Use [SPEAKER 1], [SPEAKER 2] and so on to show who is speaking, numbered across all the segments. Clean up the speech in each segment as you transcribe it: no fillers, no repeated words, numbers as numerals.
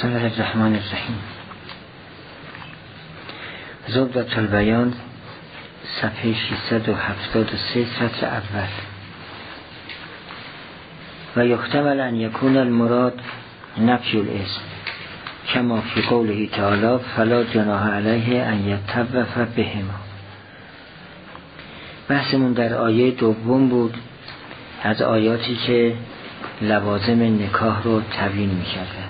[SPEAKER 1] بسم الله الرحمن الرحیم. زبدة البیان صفحه 673 سطر اول. و یحتمل ان یکون المراد نفی الاسم کما فی قوله تعالی فلا جناح علیه ان یطوف بهما. بحثمون در آیه دوم بود از آیاتی که لوازم نکاح رو تبیین می‌کردند.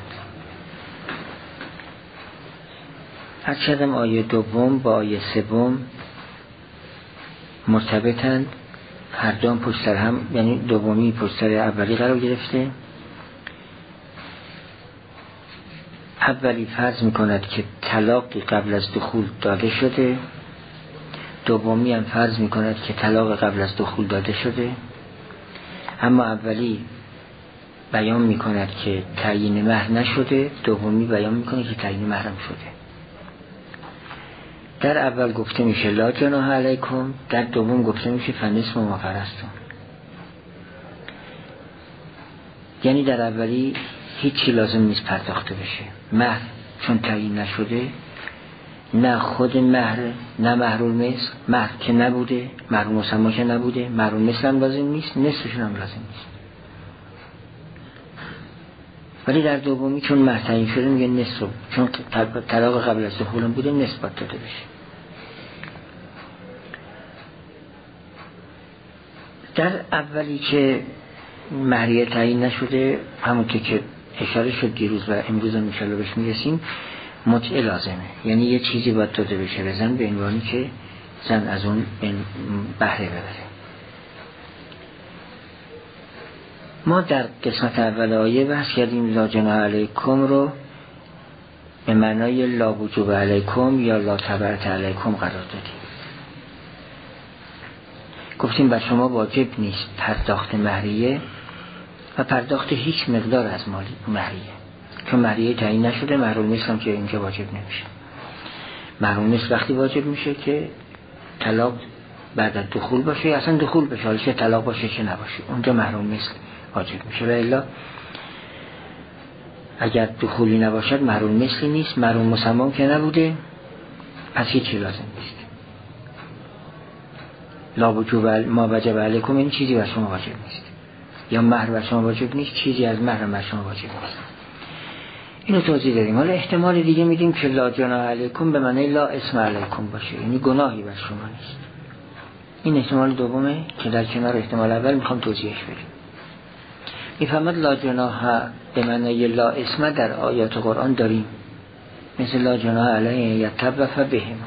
[SPEAKER 1] از کردم آیه دوم با آیه سوم مرتبطند، هر دوم پشت سر هم، یعنی دومی پشت سر اولی قرار گرفته. اولی فرض میکند که طلاقی قبل از دخول داده شده، دومی هم فرض میکند که طلاق قبل از دخول داده شده. اما اولی بیان میکند که تعیین مهر نشده، دومی بیان میکند که تعیین مهرم شده. در اول گفته میشه لا جناح علیکم، در دوم گفته میشه فنصف ما فرضتم. یعنی در اولی هیچی لازم نیست پرداخته بشه. مهر چون تعیین نشده، نه خود مهر نه مهر المثل، مهر که نبوده، مهر مسمی که نبوده، مهر المثل هم لازم نیست، نصفشون هم لازم نیست. ولی در دومی چون مهر تعیین شده میگه نصف، چون طلاق قبل از دخول بوده نصف باید داده بشه. در اولی که مهریه تعیین نشده، همون که اشاره شد دیروز و امروز هم انشاءالله بهش میرسیم، متعه لازمه. یعنی یه چیزی باید داده بشه به زن به عنوانی که زن از اون بهره ببره. ما در قسمت اول آیه بحث کردیم لا جناح علیکم رو به معنای لا وجوب علیکم یا لا تبعة علیکم قرار دادیم. گفتیم بر شما واجب نیست پرداخت مهریه و پرداخت هیچ مقدار از مالی مهریه، چون مهریه تعیین نشده. مهر المثل هم که اینجا واجب نمیشه. مهر المثل وقتی واجب میشه که طلاق بعد از دخول باشه، اصلا دخول بشه، حالا چه طلاق باشه چه نباشه، اونجا مهر المثل واجب میشه. و الا اگر دخولی نباشد مهر المثلی نیست، مهر مسمی که نبوده، پس هیچی لازم نیست. لا وجوب ما وجب علیکم، این چیزی بر شما واجب نیست، یا مهر بر شما واجب نیست، چیزی از مهر بر شما واجب نیست. اینو توضیح دادیم. حالا احتمال دیگه میدیم که لا جناح علیکم به معنی لا اسم علیکم باشه، یعنی گناهی بر شما نیست. این احتمال دومه که در کنار احتمال اول میخوام توضیحش بدیم. میفهمد لا جناح به معنی لا اسم در آیات قرآن داریم، مثل لا جناح علیه یطوف بهما.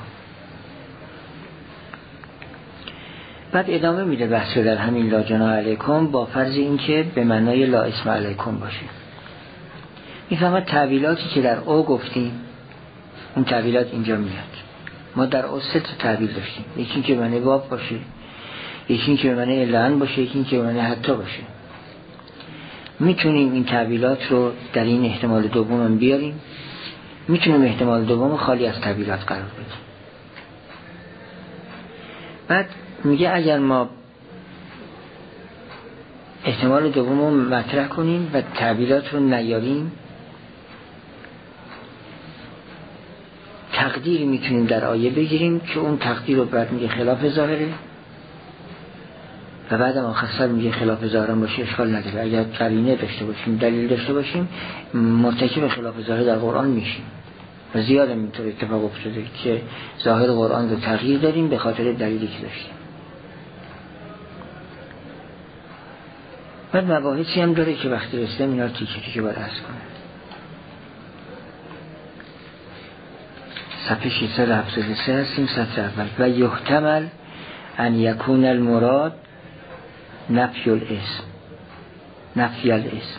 [SPEAKER 1] بعد ادامه میده بحث در همین لا جناح علیکم با فرض این که به معنای لا اسم علیکم باشه. میفهمد تعبیلاتی که در او گفتیم، اون تعبیلات اینجا میاد. ما در او 3 تعبیل داشتیم، یکی این که به معنی باب باشه، یکی این که به معنی الا باشه، یکی این که به معنی حتی باشه. میتونیم این تعبیلات رو در این احتمال دوم بیاریم، میتونیم احتمال دوم خالی از تعبیلات قرار بدیم. بعد میگه اگر ما احتمال دوم رو مطرح کنیم و تعبیلات رو نیاریم، تقدیری میتونیم در آیه بگیریم که اون تقدیر رو بعد میگه خلاف ظاهره و بعد آخر سر میگه خلاف ظاهر باشه اشکال نداره. اگر قرینه داشته باشیم، دلیل داشته باشیم، مرتکب خلاف ظاهر در قرآن میشیم. و زیاد اینطور اتفاق افتاده که ظاهر قرآن رو تغییر داریم به خاطر دلیلی که داشتیم. بعد مباحثی هم داره که وقتی رسیدم اینا رو تیکه تیکه باید عرض کنم. صفحه 673 هستیم، سطر اول. و یحتمل ان یکون المراد نفی الاسم، نفی الاسم.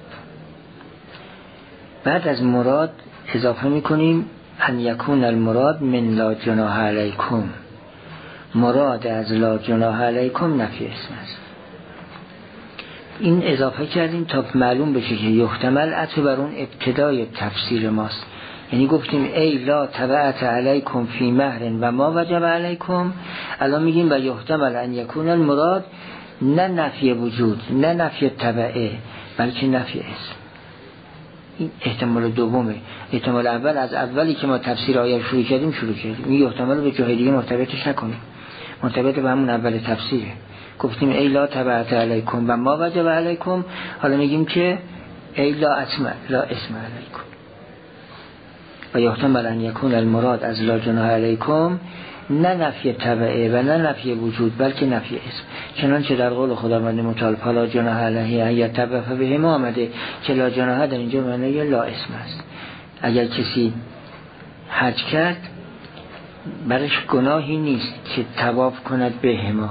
[SPEAKER 1] بعد از مراد اضافه میکنیم ان یکون المراد من لا جناح علیکم، مراد از لا جناح علیکم نفی اسم است. این اضافه کردیم تا معلوم بشه که یحتمل عطف بر اون ابتدای تفسیر ماست. یعنی گفتیم ای لا تبعة علیکم فی مهر و ما وجب علیکم، الان میگیم و یحتمل ان یکون المراد نه نفی وجود، نه نفی تبعه، بلکه نفی اسم. این احتمال دومه. احتمال اول از اولی که ما تفسیر آیه شروع کردیم این احتمال به جای دیگه مرتبطش نکنیم، مرتبط به همون اول تفسیره. گفتیم ای لا تبعت علیکم و ما وجب علیکم، حالا میگیم که ای لا اسم علیکم و یحتمل ان یکون المراد از لا جناح علیکم نه نفی تبعه و نه نفی وجود بلکه نفی اسم، چنانچه در قول خداوند متعال فلا جناح علیه ان یتبع به ما آمده که لا جناح در اینجا معنی لا اسم است. اگر کسی حج کرد برش گناهی نیست که طواف کند به ما،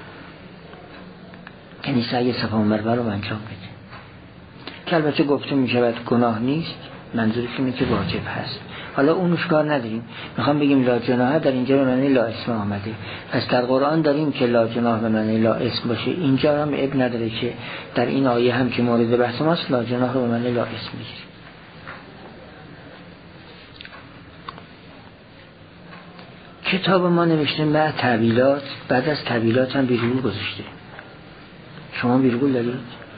[SPEAKER 1] یعنی سعی صفا و مروه رو انجام بده، که البته گفته می شود گناه نیست، منظورش اینه که واجب هست. حالا اونش کار نداریم، میخوام بگیم لا جناح در اینجا به معنی لا اسم آمده. پس در قرآن داریم که لا جناح به معنی لا اسم باشه، اینجا هم اب نداره که در این آیه هم که مورد بحث ماست لا جناح به معنی لا اسم میگیریم. کتاب ما نوشته بعد تعبیلات، بعد از تعبیلات هم ویرگول گذاشته. شما ویرگول دارید؟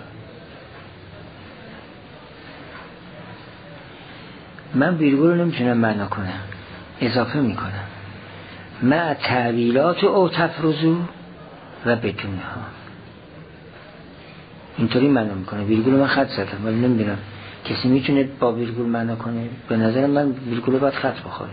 [SPEAKER 1] من ویرگول رو نمیتونم معنا کنم، اضافه میکنم مع تعبیلات او تفرضو و بدونها، اینطوری معنا میکنه. ویرگول من خط زدم ولی نمیدونم کسی میتونه با ویرگول معنا کنه. به نظر من ویرگول باید خط بخوره.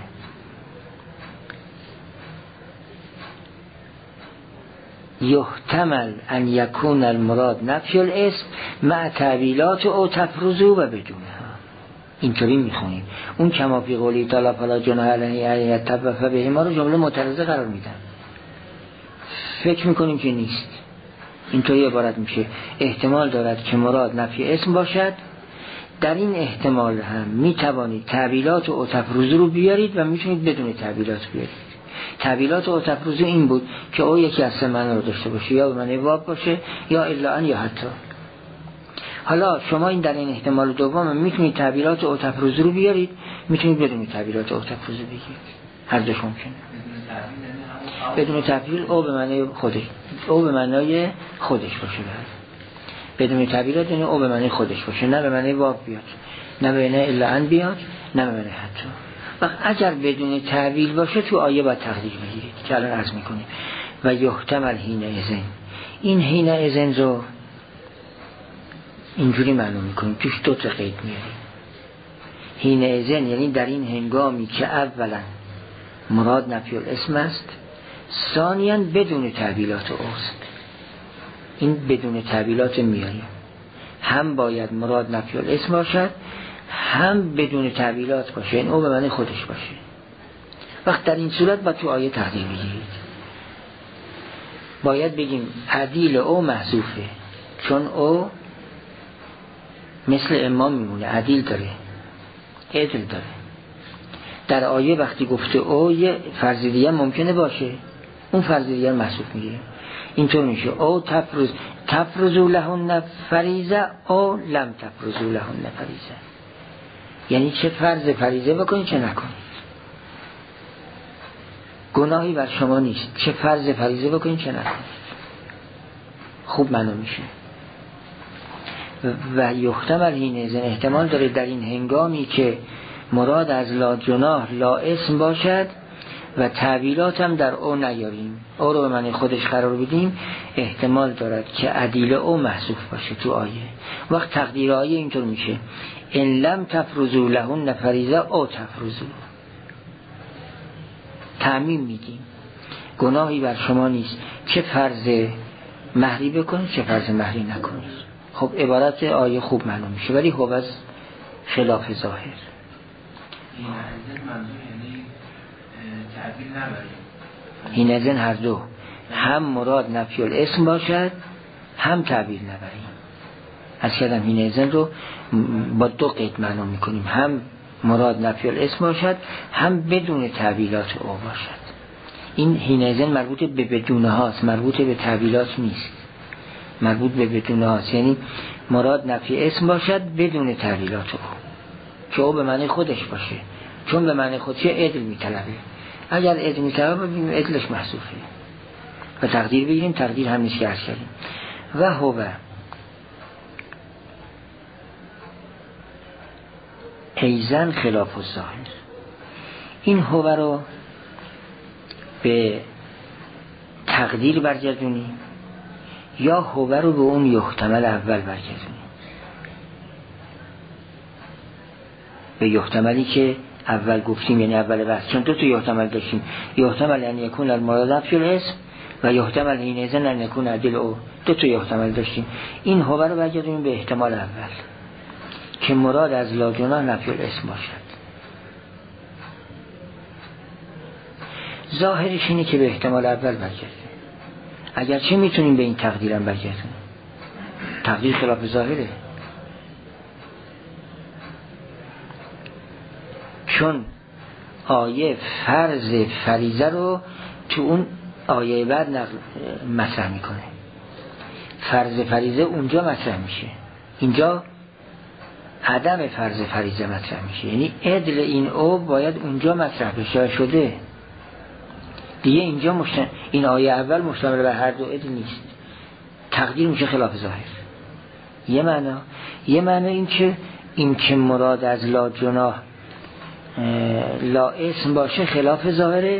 [SPEAKER 1] یحتمل ان یکون المراد نفی الاسم مع تعبیلات او تفرضو و بدونها، اینطوری میخونیم. اون کما فی قولی تعالی فلا جناح علیه یتبع به ما رو جمله معترضه قرار میدن، فکر میکنیم که نیست. اینطوری عبارت میشه احتمال دارد که مراد نفی اسم باشد، در این احتمال هم میتوانید تعبیلات او تفرضو رو بیارید و میتونید بدون تعبیلات بیارید. تعبیلات او تفرضو این بود که او یکی از سه معنی رو داشته باشه، یا به معنی واب باشه یا الا ان یا حتی. حالا شما این در این احتمال دوم میتونید تعبیرات او تفرض رو بیارید، میتونید بدون تعبیرات او تفرض بگیرید، هر دوش ممکنه. بدون تعبیر او به معنی خودش، او به معنی خودش باشه، بدون تعبیرات یعنی او به معنی خودش باشه، نه به معنی واب بیاد، نه به معنی الا ان بیاد، نه به معنی حتی. و اگر بدون تعبیر باشه تو آیه باید تقدیر بگیرید که الان عرض میکنیم. و یحتمل حین اذن، این حین اذن رو اینجوری معلوم میکنیم، توش دو تا قید میاریم. حین اذن یعنی در این هنگامی که اولا مراد نفی الاسم است، ثانیاً بدون تعبیلات اوست. این بدون تعبیلات میاریم، هم باید مراد نفی الاسم باشد، هم بدون تعبیلات باشه، این او به معنی خودش باشه. وقت در این صورت باید تو آیه تقدیر بگیرید، باید بگیم عدیل او محذوفه، چون او مثل امام میمونه، عدیل داره، عدل داره. در آیه وقتی گفته او یه فرض دیگه ممکنه باشه، اون فرض دیگه محذوف میگیره. اینطور میشه او تفرضوا لهن فریضه او لم تفرضوا لهن فریضه، یعنی چه فرض فریضه بکنید چه نکنید، گناهی بر شما نیست، چه فرض فریضه بکنید چه نکنید. خوب معنا میشه. و یحتمل حین اذن، احتمال داره در این هنگامی که مراد از لا جناح لا اسم باشد و تعبیرات هم در او نیاریم، او رو به معنی خودش قرار بدیم، احتمال دارد که عدیل او محذوف باشه تو آیه. وقت تقدیر آیه اینطور میشه ان لم تفرضوا لهن فریضه او تفرضوا، تعمیم میدیم، گناهی بر شما نیست، چه فرض مهری بکنید چه فرض مهری نکنید. خب عبارت آیه خوب معلوم میشه، ولی خب از خلاف ظاهر. این ازن هر دو، هم مراد نفی الاسم باشد هم تعبیر نبریم. از کردم این ازن رو با دو قید معلوم میکنیم، هم مراد نفی الاسم باشد هم بدون تعبیرات او باشد. این حینئذ مربوط به بدونه هاست، مربوط به تعبیرات نیست، مربوط به بدونه هاست، یعنی مراد نفی اسم باشد بدون تعبیرات او، که او به معنی خودش باشه، چون به معنی خودش عدل میطلبه. اگر عدل میطلبه ببینیم عدلش محذوفه و تقدیر بگیریم، تقدیر هم نیست که عرض کردیم. و هو ایزن خلاف الظاهر. این هو رو به تقدیر برگردونی یا هو رو به اون یحتمل اول برگردونی، به یحتملی که اول گفتیم، یعنی اول بحث، چون دو تا یحتمل داشتیم، یحتمل ان یکون المراد نفی الاسم و یحتمل حینئذ ان یکون عدل او، دو تا یحتمل داشتیم. این هو رو برگردونیم به احتمال اول که مراد از لا جناح نفی الاسم باشد. ظاهرش اینه که به احتمال اول برگردیم، اگرچه میتونیم به این تقدیرم برگردیم، تقدیر خلاف ظاهره، چون آیه فرض فریضه رو تو اون آیه بعد مطرح میکنه. فرض فریضه اونجا مطرح میشه، اینجا عدم فرض فریضه مطرح میشه، یعنی عدل این او باید اونجا مطرح بشه شده دیگه. اینجا این آیه اول مشتمل بر هر دو عدل نیست، تقدیر میشه خلاف ظاهر. یه معنی این که مراد از لا جناح لا اسم باشه خلاف ظاهره.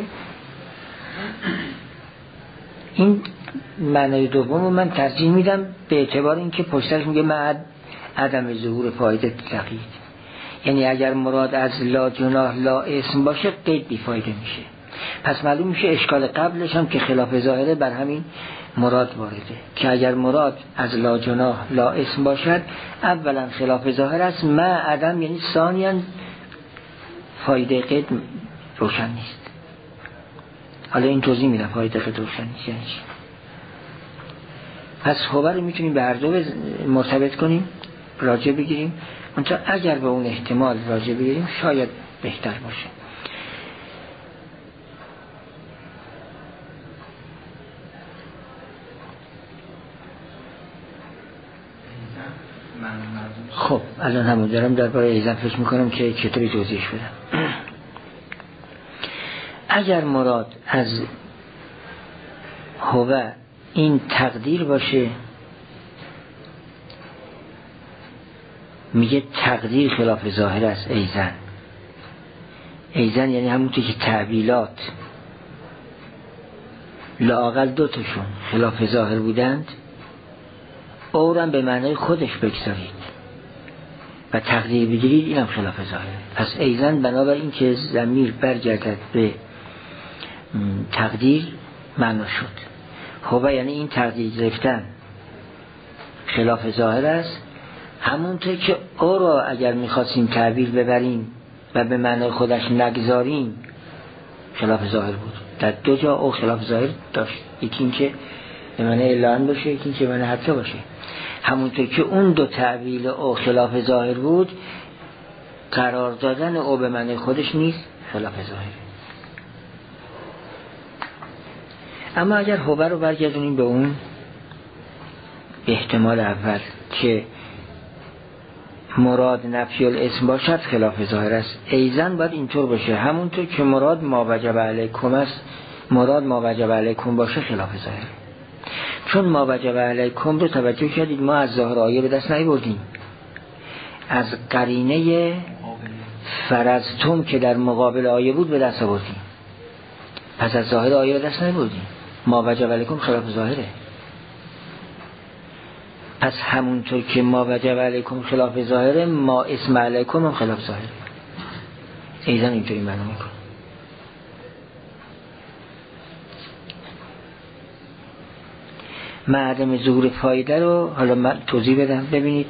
[SPEAKER 1] این معنی دوم رو من ترجیح میدم به اعتبار اینکه پشتش میگه من عدم ظهور فایده تقیید، یعنی اگر مراد از لا جناح لا اسم باشه قید بی فایده میشه. پس معلوم میشه اشکال قبلش هم که خلاف ظاهره بر همین مراد وارده، که اگر مراد از لا جناح لا اسم باشد اولا خلاف ظاهر است، ما عدم یعنی ثانیاً فایده قید روشن نیست. حالا این توضیح میدم فایده قید روشن نیست یعنی چی. پس خبر رو میتونیم به هر دو مرتبط کنیم، راجع بگیریم، منتها اگر به اون احتمال راجع بگیریم شاید بهتر باشه. خب الان همون دارم درباره ایزن فکر میکنم که چطوری توضیحش بدم. اگر مراد از هو این تقدیر باشه، میگه تقدیر خلاف ظاهر است. ایزن یعنی همونطور که تعبیلات لااقل دو تاشون خلاف ظاهر بودند، اورم به معنی خودش بگذارید و تقدیر بگیرید، اینم خلاف ظاهره. پس ایزن بنابراین این که ضمیر برگردد به تقدیر معنا شد. هو یعنی این تقدیر گرفتن خلاف ظاهر است، همونطور که او را اگر میخواستیم تعبیر ببریم و به معنی خودش نگذاریم خلاف ظاهر بود. در دو جا او خلاف ظاهر داشت، یکی این که به معنی اعلان باشه، یکی این که به معنی حتی باشه. همونطور که اون دو تعبیل او خلاف ظاهر بود، قرار دادن او به معنی خودش نیست خلاف ظاهر. اما اگر هو رو برگردونیم به اون احتمال اول که مراد نفی الاسم باشد خلاف ظاهر است، ایزن باید اینطور باشه، همونطور که مراد ما وجب علیکم است، مراد ما وجب علیکم باشه خلاف ظاهر. چون ما وجب علیکم رو توجه کردید ما از ظاهر آیه به دست نیاوردیم، از قرینه فرضتم که در مقابل آیه بود به دست آوردیم، پس از ظاهر آیه به دست نیاوردیم. ما وجب علیکم خلاف ظاهره، پس همونطور که ما وجب علیکم خلاف ظاهره، ما اسم علیکم هم خلاف ظاهره. ایزن اینطوری معنا میکنه. معدم ظهور فایده رو حالا من توضیح بدم. ببینید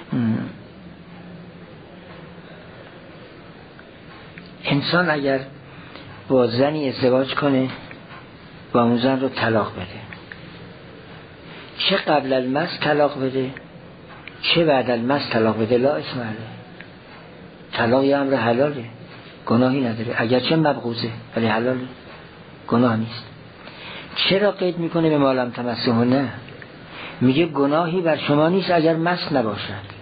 [SPEAKER 1] انسان اگر با زنی ازدواج کنه و اون زن رو طلاق بده، چه قبل المس طلاق بده چه بعد المس طلاق بده، لا اسم علیه، طلاق یه امر حلاله، گناهی نداره، اگرچه مبغوضه ولی حلاله، گناه نیست. چرا قید میکنه به ما لم تمسوه؟ نه، میگه گناهی بر شما نیست اگر مس نباشد.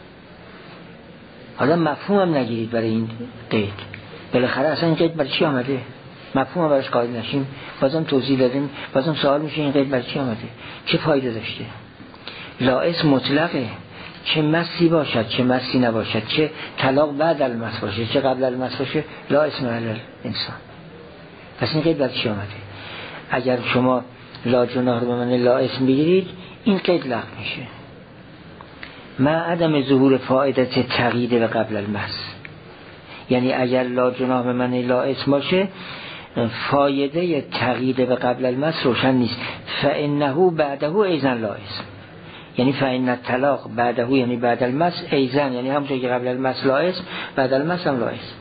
[SPEAKER 1] حالا مفهوم هم نگیرید برای این قید، بالاخره اصلا این قید برای چی آمده؟ مفهوم هم برایش قائل نشیم، بازم توضیح دادیم، بازم سوال میشه این قید برای چی آمده، چه فایده داشته؟ لا اسم مطلقه، چه مسی باشد چه مسی نباشد، چه طلاق بعد المس باشه چه قبل المس باشه، لا اسم علی الانسان. پس این قید بعد چی آمده؟ اگر شما لا جناح رو به من لا اسم بگیرید این قید لغو میشه. ما عدم ظهور فائدت تغییر و قبل المس، یعنی اگر لا جناح به من لا اسم باشه فایده تغییر و قبل المس روشن نیست. فانه بعده ایضا لا اسم، یعنی فإن الطلاق بعده یعنی بعد المس ایضا، یعنی همونطور که قبل المس لا اسم بعد المس هم لا اسم.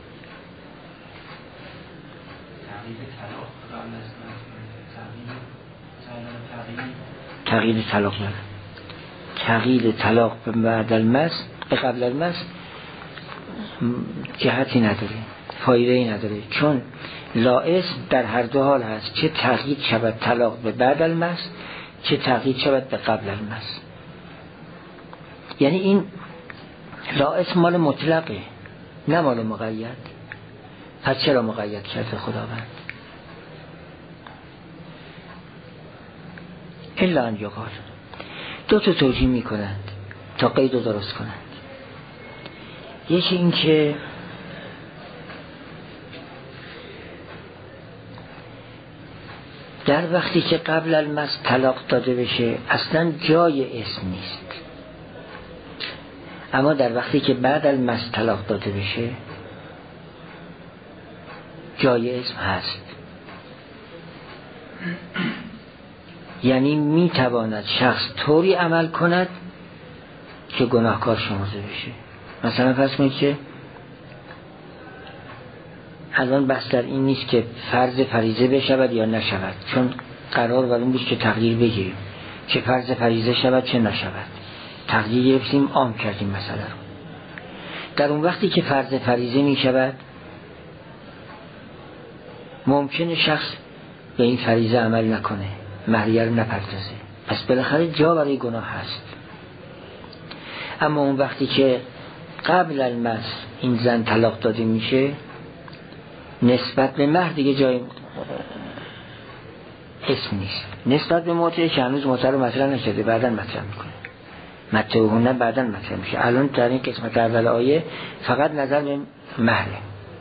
[SPEAKER 1] تغییر طلاق نه، تغییر طلاق بعد المس به قبل المس جهتی نداره، فایده ای نداره، چون لا اسم در هر دو حال هست، چه تغییر شود طلاق به بعد المس چه تغییر شود به قبل المس. یعنی این لا اسم مال مطلقه نه مال مقید. پس چرا مقید کرده خداوند؟ الا ان یقال، دو تا توجیه می کنند تا قید رو درست کنند. یکی این که در وقتی که قبل المس طلاق داده بشه اصلا جای اسم نیست، اما در وقتی که بعد المس طلاق داده بشه جای اسم هست. یعنی می تواند شخص طوری عمل کند که گناهکار شمرده بشه. مثلا فرض کنید که الان بحث در این نیست که فرض فریضه بشود یا نشود، چون قرار بر این بود که تغییر بگیریم، چه فرض فریضه شود چه نشود، تغییر گرفتیم عام کردیم مثلا رو. در اون وقتی که فرض فریضه می شود ممکنه شخص به این فریضه عمل نکنه، مهریه رو نپردازه، پس بالاخره جا برای گناه هست. اما اون وقتی که قبل المس این زن طلاق داده میشه نسبت به مهر دیگه جای اسم نیست. نسبت به موتر که هنوز موتر رو مطرح نشده بعداً مطرح میکنه، متعهونه بعداً مطرح میشه. الان در این قسمت اول آیه فقط نظر به مهره.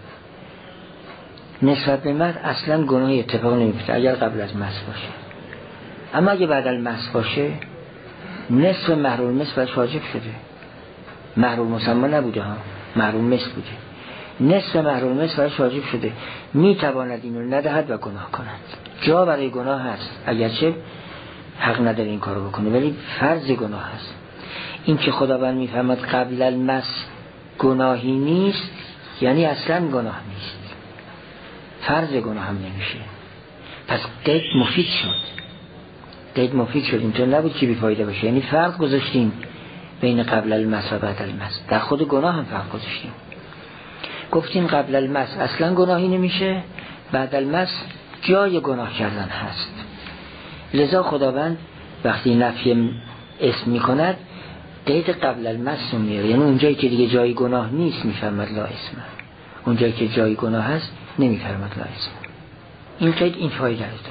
[SPEAKER 1] نسبت به مهر اصلا گناهی اتفاق نمیفته اگر قبل از مس باشه. اما اگه بعد المس باشه نصف مهر المس باید واجب شده. مهر المسمى نبوده ها، مهر المس بوده. نصف مهر المس باید واجب شده. میتواند اینو ندهد و گناه کند. جا برای گناه هست، اگرچه حق نداره این کارو بکنه، ولی فرض گناه هست. این که خداوند میفهمد قبل المس گناهی نیست یعنی اصلا گناه نیست، فرض گناه هم نمیشه. پس قید مفید شد، قید مفید شد، اینطور نبود که بیفایده باشه. یعنی فرق گذاشتیم بین قبل المس و بعد المس، در خود گناه هم فرق گذاشتیم. گفتیم قبل المس اصلا گناهی نمیشه، بعد المس جای گناه کردن هست. لذا خداوند وقتی نفی اسم میکند قید قبل المس رو میاره، یعنی اونجایی که دیگه جای گناه نیست میفرماد لا اسمه، اونجایی که جای گناه هست نمیفرماد لا اسمه. این قید این فایده است.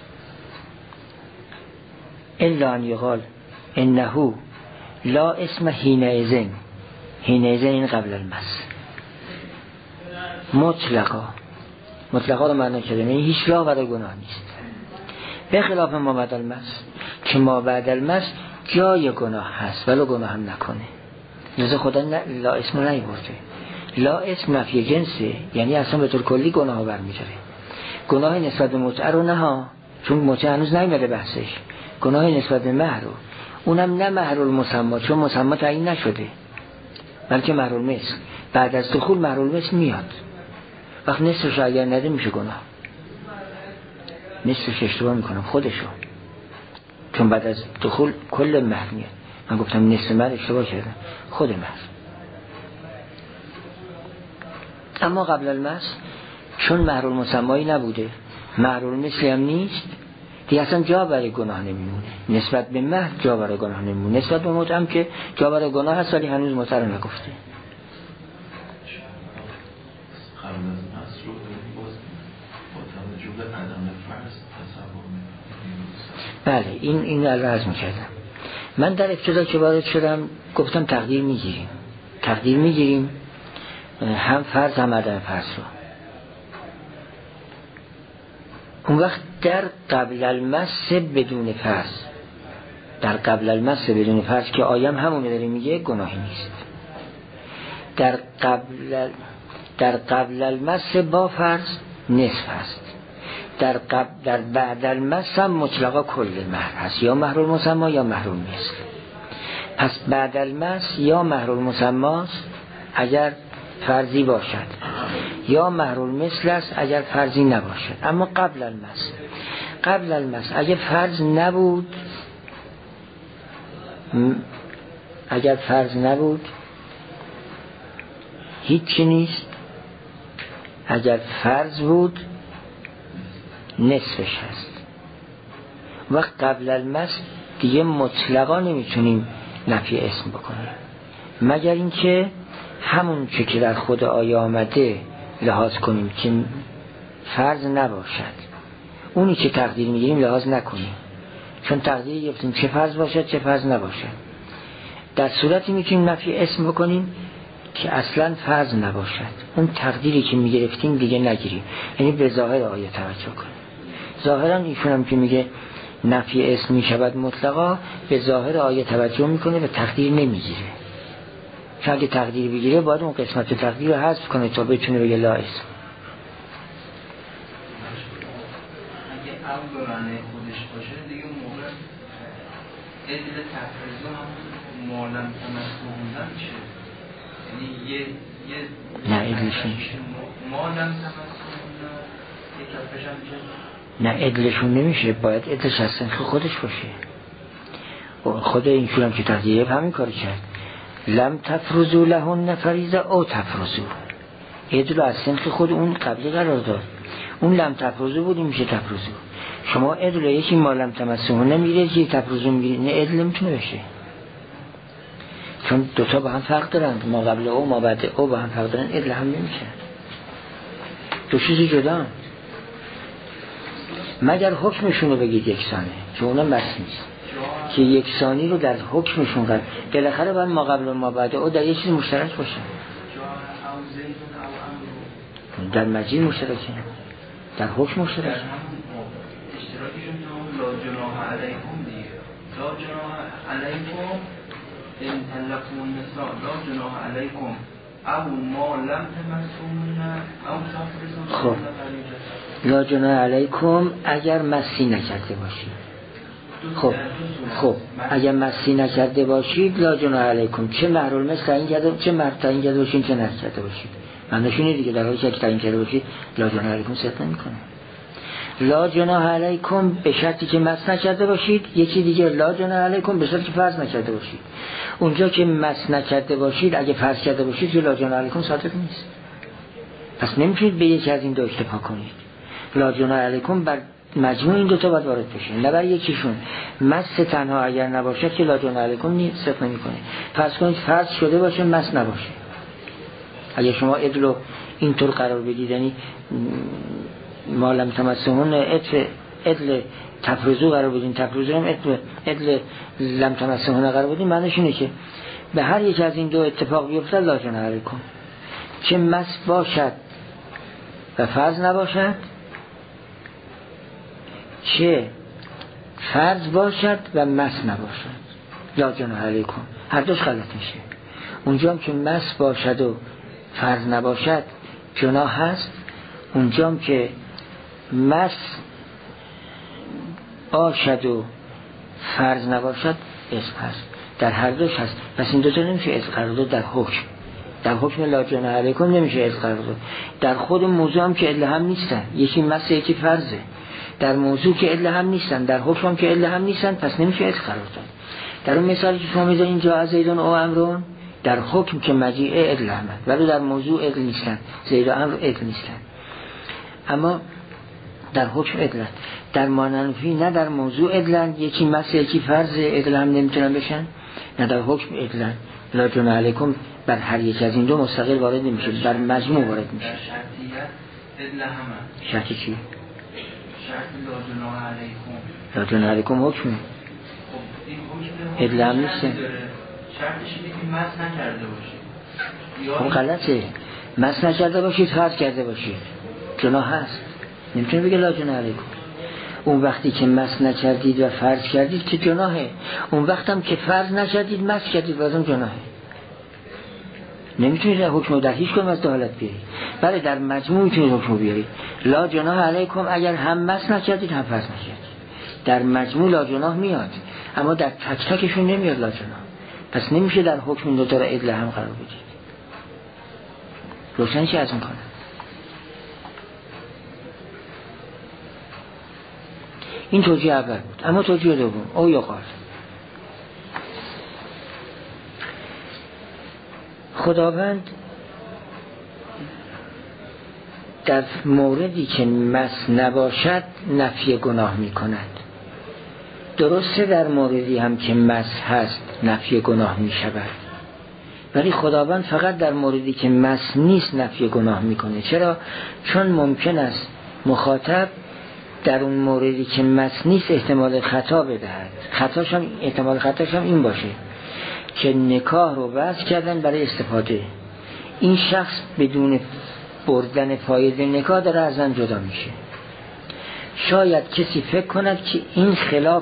[SPEAKER 1] الا ان یقال انه لا اسم حینئذ، حینئذ این قبل المس مطلقا رو معنی کرده، یعنی هیچ راه برای گناه نیست، به خلاف ما بعد المس که ما بعد المس جای گناه هست ولو گناه هم نکنه. لذا خدا لا اسم رو نیورده. لا اسم نفی جنسه، یعنی اصلا به طور کلی گناه برمی‌داره. گناه نسبت به متعه رو نه ها، چون متعه هنوز نیامده بحثش. گناه نسبت به مهر رو، اونم نه مهر المسمى چون مسمى تعیین نشده، بلکه مهر المثل. بعد از دخول مهر المثل میاد، وقت نصفش اگر نده میشه گناه. نصفش اشتباه میکنم خودشو، چون بعد از دخول کل مهر میاد. من گفتم نصف مهر، اشتباه کردم، خود مهر. اما قبل المس چون مهر المسمى نبوده، مهر المثل هم نیست، دیگه اصلا جا برای گناه نمیمونه. نسبت به مهر جا برای گناه نمیمونه، نسبت به متعه هم که جا برای گناه هست ولی هنوز متعه رو نگفته. بله این رو عرض میکردم. من در ابتدا که وارد شدم گفتم تقدیر میگیریم هم فرض هم عدم فرض رو. اون وقت در قبل المس بدون فرض که آیم همونه داره میگه گناهی نیست. در قبل المس با فرض نصف هست. در بعد المس هم مطلقا کل مهر هست، یا مهر المسمی یا مهر المثل. پس بعد المس یا مهر المسمی است اگر فرضی باشد، یا مهر المثل است اگر فرضی نباشد. اما قبل المس اگر فرض نبود هیچی نیست، اگر فرض بود نصفش هست. وقت قبل المس دیگه مطلقا نمیتونیم نفی اسم بکنیم، مگر اینکه همون که در خود آیه آمده لحاظ کنیم که فرض نباشد، اونی که تقدیر میگیریم لحاظ نکنیم، چون تقدیر گفتیم چه فرض باشد چه فرض نباشد. در صورتی میتونیم نفی اسم بکنیم که اصلا فرض نباشد، اون تقدیری که میگرفتیم دیگه نگیریم، یعنی به ظاهر آیه توجه کنیم. ظاهرا ایشون هم که میگه نفی اسم میشود مطلقا، به ظاهر آیه توجه میکنه و تقدیر نمیگیره، چون اگه تقدیر بگیره باید اون قسمت تقدیر رو حذف کنه تا بتونه بگه لا اسم.
[SPEAKER 2] اگه اولانه خودش باشه دیگه موقع ادل تفریض هم مالم تمسک بودن چه؟ یعنی
[SPEAKER 1] نه ادلش نمیشه،
[SPEAKER 2] مالم تمسک بودن یک کفش هم چه؟
[SPEAKER 1] نه ادلشون نمیشه، باید ادلش از سنخ خودش باشه. خود اینشون هم که تقدیره همین کار کرد، لم تفرضوا لهن فریضه او تفرضوا، ادل از سنخ خود اون قبلی قرار داد، اون لم تفرضوا بود، این میشه تفرضوا. شما ادل یکی ما لم تمسوهن نمیگیره، یکی تفرضوا میگیره، نه ادل نمیتونه بشه، چون دوتا با هم فرق دارن، ما قبل او ما بعد او با هم فرق دارن، ادل هم نمیشه، دو چیزی جدا. مگر حکمشون رو بگید یکسانه، که اونم بس نیست که یکسانی رو در حکمشون قرار، بالاخره باید ما قبل و ما بعد او در یه چیز مشترک باشه، در مجیل مشترکه، در حکم مشترکه.
[SPEAKER 2] اشتراکشون تو لا جناح علیکم دیگه، لا جناح علیکم ان طلقتم النساء لا جناح علیکم او ما لم تمسوهن او تفرضوا.
[SPEAKER 1] خب لا جناح علیکم اگر مسی نکرده باشید، خب اگر مسی نکرده باشید لا جناح علیکم، چه مهر المثل تعیین کرده، چه مهر تعیین کرده باشید، چه نکرده باشید، معنیشونه دیگه. در حالی که تعیین کرده باشید لا جناح علیکم صدق نمیکنه. لا جناح علیکم به شرطی که مس نکرده باشید، یکی دیگه لا جناح علیکم به شرطی که فرض نکرده باشید. اونجا که مس نکرده باشید اگه فرض کرده باشید لا جناح علیکم صادق نیست، پس نمیتونید به یکی از این دو اکتفا کنید. لا جناح علیکم بر مجموع این دوتا باید وارد بشه، نه بر یکیشون. مس تنها اگر نباشد که لا جناح علیکم نیست، صدق نمیکنه. فرض کنید فرض شده باشه مس نباشه، اگه شما ادلو اینطور قرار بدید، یعنی ما لم تمسوهن ادل تفرضو قرار بدین، تفرضو هم ادل لم تمسوهن قرار بدین، معنیش اینه که به هر یک از این دو اتفاق بیفته لا جناح علیکم، چه مس باشد و فرض نباشد، چه فرض باشد و مس نباشد لا جناح علیکم، هر دوش غلط میشه. اونجا هم که مس باشد و فرض نباشد جناح هست، اونجا هم که مس باشد و فرض نباشد اسم هست، در هر دوش هست. پس این دوتا نمیشه اسم قرار داد در حکم لا جناح علیکم نمیشه اسم قرار داد. در خود موضوع هم که الا هم نیستن، یکی مس یکی فرضه، در موضوع که الا هم نیستن، در حکم هم که الا هم نیستن، پس نمیشه اسم قرار داد. در اون مثالی که شما میذارین اینجا از زیدون او امرون، در حکم که مجیع ادل آمد ولی در موضوع ادل نیستن، زید و امر ادل نیستن، اما در حکم ادلن. در ماننفی نه در موضوع ادلن، یکی مس یکی فرض، ادل هم نمیتونن بشن، نه در حکم ادلن. لا جناح علیکم بر هر یک از این دو مستقل وارد نمیشه، بر مجموع وارد میشه.
[SPEAKER 2] شرطیت ادل همه.
[SPEAKER 1] شرطی چی؟
[SPEAKER 2] شرط لا جناح علیکم.
[SPEAKER 1] لا جناح علیکم حکمه.
[SPEAKER 2] خب
[SPEAKER 1] ادله هم نیست.
[SPEAKER 2] شرطش اینه که مس نکرده باشید.
[SPEAKER 1] خب غلطه. مس نکرده باشید، فرض کرده باشید، جناح هست. نمیتونه بگه لا جناح علیکم. اون وقتی که مس نکردید و فرض کردید که جناحه. اون وقت هم که فرض نکردید مس کردید بازم جناحه. نمیتونید حکم در هیچ کدوم از دو حالت بیارید. بله در مجموع میتونید حکم بیارید. لا جناح علیکم اگر هم مس نکردید هم فرض نکردید. در مجموع لا جناح میاد، اما در تک تکشون نمیاد لا جناح. پس نمیشه در حکم دو تا ادله هم قرار بدید. روشن چی از اون کنه؟ این توجیه اول بود. اما توجیه دوم او یقال خداوند در موردی که مس نباشد نفی گناه می کند. درسته در موردی هم که مس هست نفی گناه می شود، ولی خداوند فقط در موردی که مس نیست نفی گناه می کنه. چرا؟ چون ممکن است مخاطب در اون موردی که مس نیست احتمال خطا بدهد. احتمال خطاش هم این باشه که نکاح رو وضع کردن برای استفاده. این شخص بدون بردن فایده نکاح داره از زن جدا میشه. شاید کسی فکر کند که این خلاف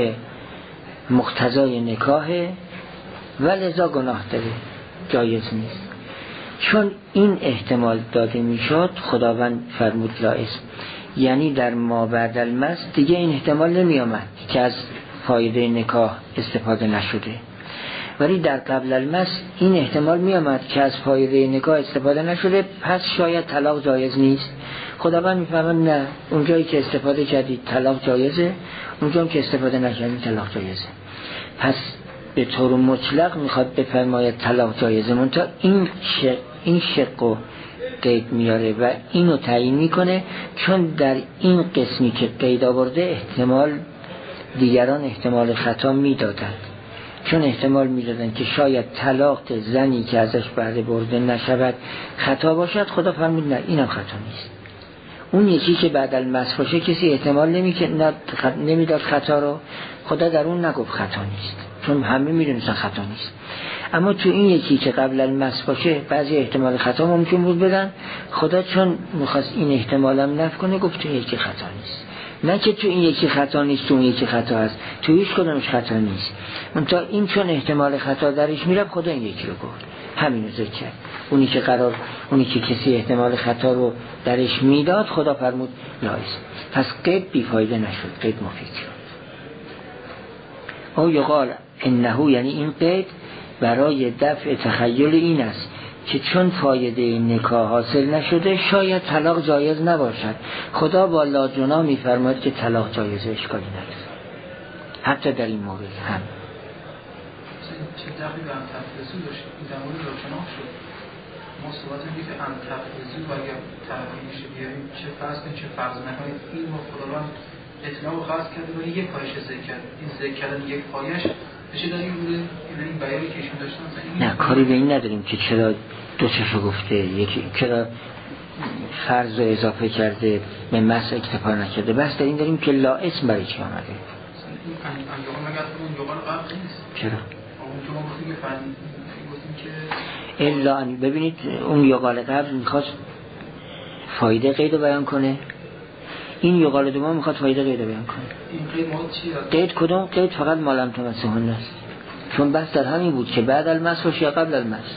[SPEAKER 1] مقتضای نکاحه و لذا گناه داره، جایز نیست. چون این احتمال داده میشد خداوند فرمود لا اسم، یعنی در ما بعد المس دیگه این احتمال نمی آمد که از فایده نکاح استفاده نشده، ولی در قبل المس این احتمال می آمد که از فایده نکاح استفاده نشده، پس شاید طلاق جایز نیست. خداوند می فرماید نه، اونجایی که استفاده کردید طلاق جایزه، اونجایی که استفاده نکردید طلاق جایزه. پس به طور مطلق میخواد بفرماید طلاق جایزه، منتها این شق و قید میاره و اینو تعیین میکنه، چون در این قسمی که قید آورده احتمال دیگران احتمال خطا میدادند، چون احتمال میدادن که شاید طلاق زنی که ازش بهره برده نشود خطا باشد. خدا فرمود نه، اینم خطا نیست. اون یکی که بعد المس باشه کسی احتمال نمیداد خطا رو، خدا در اون نگفت خطا نیست، چون همه میدونستن خطا نیست. اما تو این یکی که قبل المس باشه بعضی احتمال خطا ممکن بود بدن، خدا چون میخواست این احتمالم نفی کنه گفت تو این یکی خطا نیست. نه که تو این یکی خطا نیست تو اون یکی خطا هست، تو هیچ کدومش خطا نیست. منتها این چون احتمال خطا درش میره خدا این یکی رو گفت، همین رو ذکر کرد. اونی که کسی احتمال خطا رو درش میداد خدا فرمود لایس. پس قید بیفایده نشد، قید مفید شد. او یقال انه، یعنی این قید برای دفع تخیل این است که چون فایده نکاح حاصل نشده شاید طلاق جایز نباشد. خدا با لا جناح میفرماید که طلاق جایزه، اشکالی نداره حتی در این مورد هم.
[SPEAKER 3] چه دقیقی به هم تفریزی داشت این در مورد لا جناح شد. ما صحبت میگه که هم تفریزی و اگر تحقیل میشه بیاریم چه فرض کنید چه فرض نکنید، این با خداوند اطلاع و خاص کرده ولی یک پایش ذکر کرد. این ذکر کردن یک پایش بشه در این بوده این بیانی که ایشون داشتن.
[SPEAKER 1] نه کاری به این نداریم که چرا دو چشو گفته، یکی چرا فرض رو اضافه کرده به مس اکتفا نکرده. بس در این داریم که لا اسم برای چی آمده. چرا؟ الا ببینید اون یقال قبل میخواست فایده قید رو بیان کنه، این یقال دوم میخواد فایده قید رو بیان کنه. قید کدوم؟ قید فقط مالم تمسهن است، چون بحث در همین بود که بعد المس باشه یا قبل المس.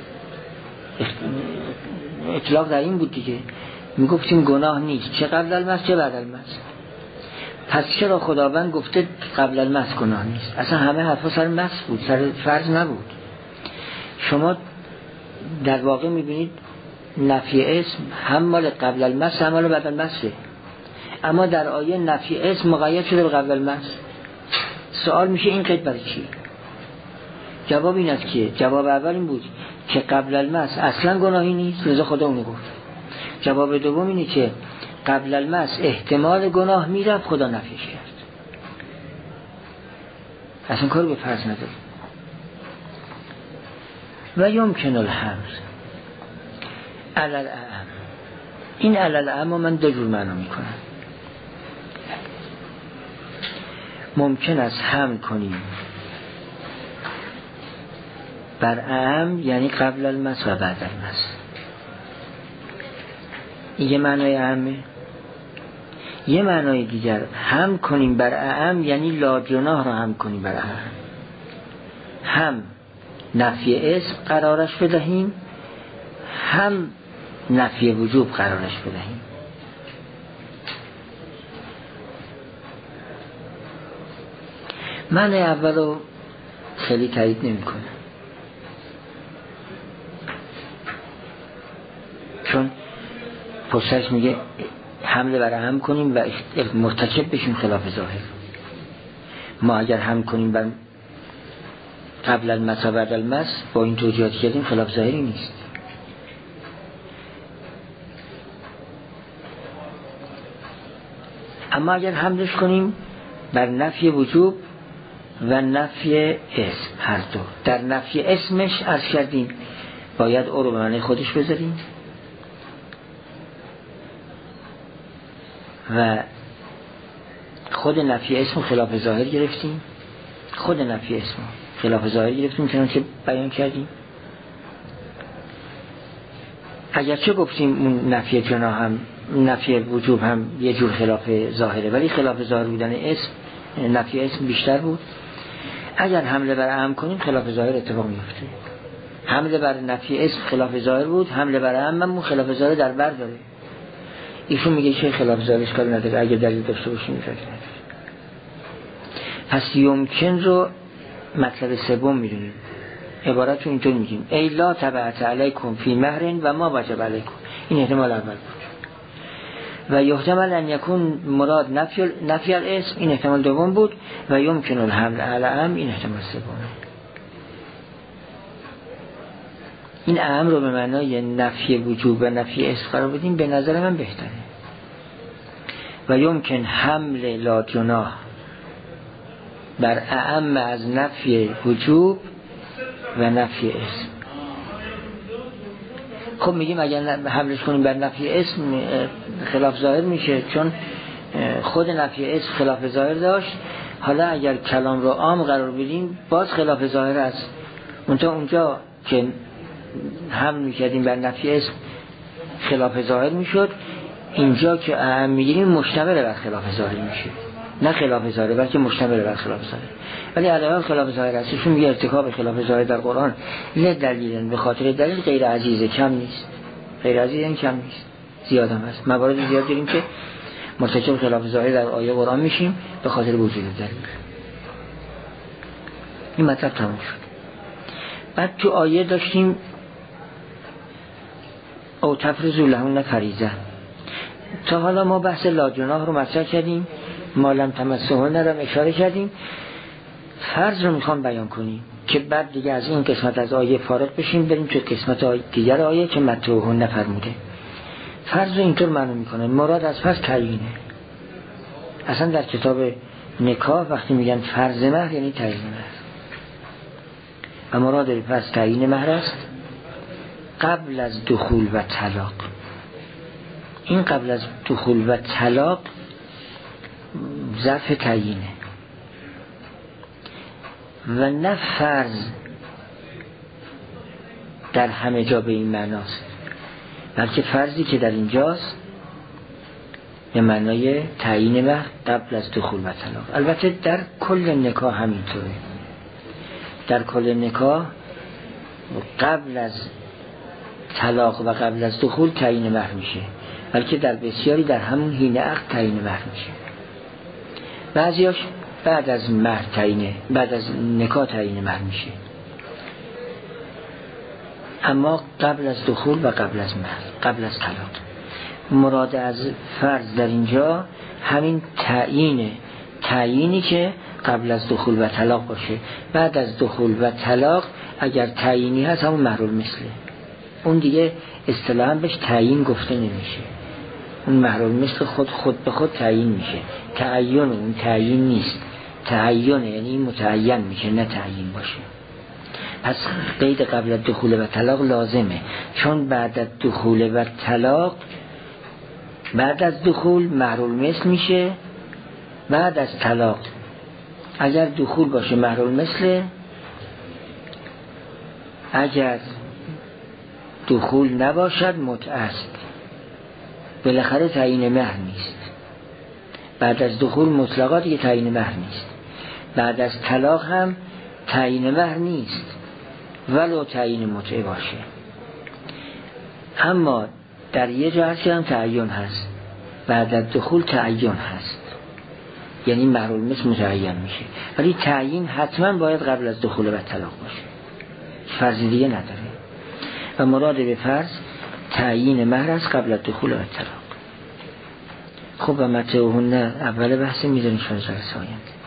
[SPEAKER 1] اطلاق در این بود دیگه، میگفتیم گناه نیست چه قبل المس چه بعد المس. پس چرا خداوند گفته قبل المس گناه نیست؟ اصلا همه حرفا سر مس بود، سر فرض نبود. شما در واقع میبینید نفی اسم هم مال قبل المس هم مال بعد المسه، اما در آیه نفی اسم مقید شده به قبل المس. سوال میشه این قید برای چی؟ جواب این است که جواب اول این بود که قبل المس اصلا گناهی نیست، لذا خدا اونو گفت. جواب دوم اینه که قبل المس احتمال گناه میرفت، خدا نفیش کرد. اصلا کار به فرض نداره. و یمکن الحمل علی الاعم، این علی الاعم من دو جور معنا میکنم. ممکن است حمل کنیم بر اعم، یعنی قبل المس و بعد المس. این یه معنای اعمه. یه معنای دیگر هم کنیم بر اعم یعنی لا جناح رو هم کنیم بر اعم، هم نفی اسم قرارش بدهیم، هم نفی وجوب قرارش بدهیم. معنی اول رو خیلی تایید نمی کنم، چون پشتش میگه حمله بر هم کنیم و مرتکب بشیم خلاف ظاهر. ما اگر هم کنیم بر قبل المس و بعد المس با این توجیهاتی کردیم خلاف ظاهری نیست. اما اگر حملش کنیم بر نفی وجوب و نفی اسم، هر دو. در نفی اسمش عرض کردیم باید او رو به معنی خودش بذاریم و خود نفی اسم خلاف ظاهر گرفتیم، خود نفی اسم خلاف ظاهر گرفتیم چنانچه بیان کردیم. اگرچه گفتیم اون نفی جناح هم نفی وجوب هم یه جور خلاف ظاهره، ولی خلاف ظاهر بودن اسم نفی اسم بیشتر بود. اگر حمله بر اعم کنیم خلاف ظاهر اتفاق میفته. حمله بر نفی اسم خلاف ظاهر بود، حمله بر اعم هم خلاف ظاهر در بر داره. ایشون میگه چه خلاف ظاهرش کار نداره، اگه دلیل داشته باشیم میفرد نداره. پس یمکن رو مطلب سوم میدونیم. عبارت رو اینطور میگیم ای لا تبعت علیکم فی مهر و ما وجب علیکم. این احتمال اول بود. و یحتمل ان یکون مراد نفی الاسم، این احتمال دوم بود. و یمکن الحمل علی اعم، این احتمال سومه. این اعم رو به معنای نفی وجوب و نفی اسم قرار بدیم، به نظر من بهتره. و یمکن حمل لا جناح بر اعم از نفی وجوب و نفی اسم. خب میگیم اگر حملش کنیم بر نفی اسم خلاف ظاهر میشه، چون خود نفی اسم خلاف ظاهر داشت. حالا اگر کلام رو عام قرار بدیم باز خلاف ظاهر است. اونجا که حمل میکردیم بر نفی اسم خلاف ظاهر میشد، اینجا که اعم میگیریم مشتمل بر خلاف ظاهر میشه، نه خلاف ظاهر بلکه مشتمل بر خلاف ظاهر. ولی علاوه خلاف ظاهر است، چون میگه ارتکاب خلاف ظاهر در قرآن نه دلیل، به خاطر دلیل غیر عزیزه، کم نیست. غیر عزیزه این کم نیست، زیاد هم هست. موارد زیاد داریم که مرتکب خلاف ظاهر در آیه قرآن میشیم به خاطر وجود دلیل. این مطلب تموم شد. بعد تو آیه داشتیم او تفرضوا لهن فریضه. تا حالا ما بحث لا جناح رو مطرح کردیم، ما لم تمسهن رو اشاره کردیم. فرض رو میخوام بیان کنیم که بعد دیگه از این قسمت از آیه فارغ بشیم، بریم تو قسمت دیگر آیه که متروهن فرموده. فرض رو اینطور معنی میکنه مراد از فرض تعیینه. اصلا در کتاب نکاح وقتی میگن فرض مهر یعنی تعیین مهر، و مراد فرض تعیین مهر است قبل از دخول و طلاق. این قبل از دخول و طلاق ظرف تعیینه و نه فرض در همه جا به این معناست، بلکه فرضی که در اینجاست به معنای تعیین مهر قبل از دخول و طلاق. البته در کل نکاح همینطوره. در کل نکاح قبل از طلاق و قبل از دخول تعیین مهر میشه، بلکه در بسیاری در همون حین عقد تعیین مهر میشه. بعضیاش بعد از مهر تعیینه، بعد از نکاح تعیین مهر میشه، اما قبل از دخول و قبل از مهر، قبل از طلاق. مراد از فرض در اینجا همین تعیینی که قبل از دخول و طلاق باشه. بعد از دخول و طلاق اگر تعیینی هست همون مهر المثله، اون دیگه اصطلاحاً بهش تعیین گفته نمیشه. اون مهر المثل خود به خود تعیین میشه. تعیین اون تعیین نیست، تعیین یعنی متعین میشه نه تعیین باشه. پس قید قبل از دخول و طلاق لازمه، چون بعد از دخول و طلاق، بعد از دخول مهر المثل میشه، بعد از طلاق اگر دخول باشه مهر المثل، اگر دخول نباشد متعه است. بالاخره تعیین مهر نیست. بعد از دخول مطلقا دیگه تعیین مهر نیست. بعد از طلاق هم تعیین مهر نیست ولو تعیین متعه باشه. اما در یه جهتی هم تعین هست، بعد از دخول تعین هست، یعنی مهر المثل متعین میشه، ولی تعیین حتما باید قبل از دخول و طلاق باشه، فرض دیگه نداره. و مراد به فرض تعیین مهر است قبل از دخول و طلاق. خب و متعهن اول بحث میذاریم شما جلسه آینده.